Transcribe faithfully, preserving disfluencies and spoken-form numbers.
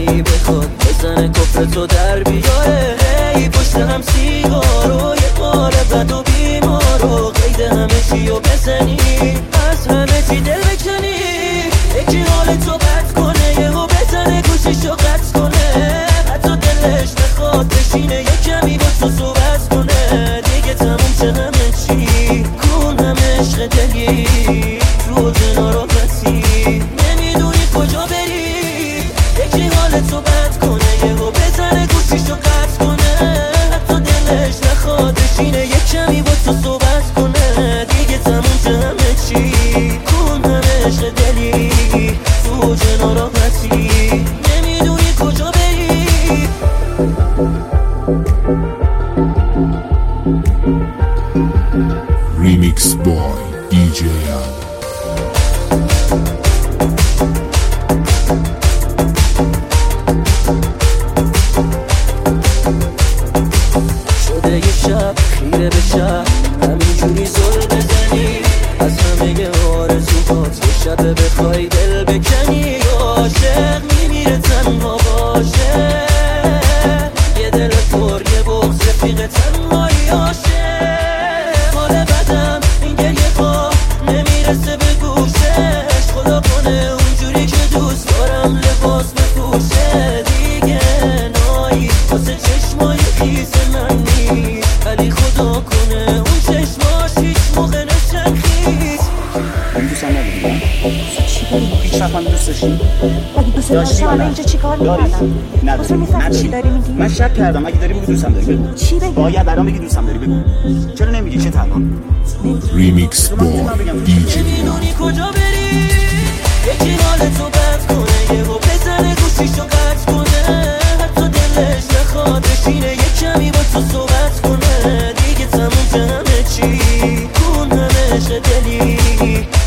ای بخواد بزنه کفر تو در بیاره. ای پشت هم سیگارو یه بار بد و بیمارو قید همه چیو بزنی، از همه چی دل بکنی. یکی حال تو بد کنه یهو بزنه گوشیشو قطع کنه، حتی دلش نخواد بشینه یه کمی با تو صحبت کنه. دیگه تموم شه همه چی، کن همه عشق دلی تو جناراتی، نمیدونی کجا بری. یکی حال تو بد کنه یهو بزنه گوشیشو قطع کنه، حتی دلش نخواد بشینه یه کمی با تو صحبت کنه. دیگه تموم شه همه چی، کن همه عشق دلی تو جناراتی، نمیدونی کجا بری. Remix Boy دی جی شده یه شب خیره به شب همینجوری زل بزنی، از همه آرزوهات یه شب بخوای دل بکنی. عاشق میمیره تنها باشه، یه دل پر یه بغض رفیق تنهایی عاشق. حال بدم این گریه ها نمیرسه به گوشش، خدا کنه اونجوری که دوست دارم لباس بپوشه. دیگه نایی واسه چشمای خیس من نیست، ولی خدا کنه اون چشماش هیچ موقع نشن خیس. اون دوست هم نبودی؟ چی داری؟ هیچ وقت هم دوست داشتی؟ اگه دوست داشتی حالا اینجا چی کار میکردم؟ نداری؟ میفهمی چی داری میگی؟ من شک کردم، اگه داری بگو دوستم داری بگو. چی بگی؟ باید الان بگی دوستم داری بگو. چرا نمیگی؟ چه تنها؟ Remix Boy دی جی نمیدونی کجا بری. یکی حال تو بد کنه یهو بزنه گوشیشو قطع کنه، حتی دلش نخواد بشینه یه کمی با تو صحبت کنه. دیگه تموم شه همه چی، کن همه عشق دلی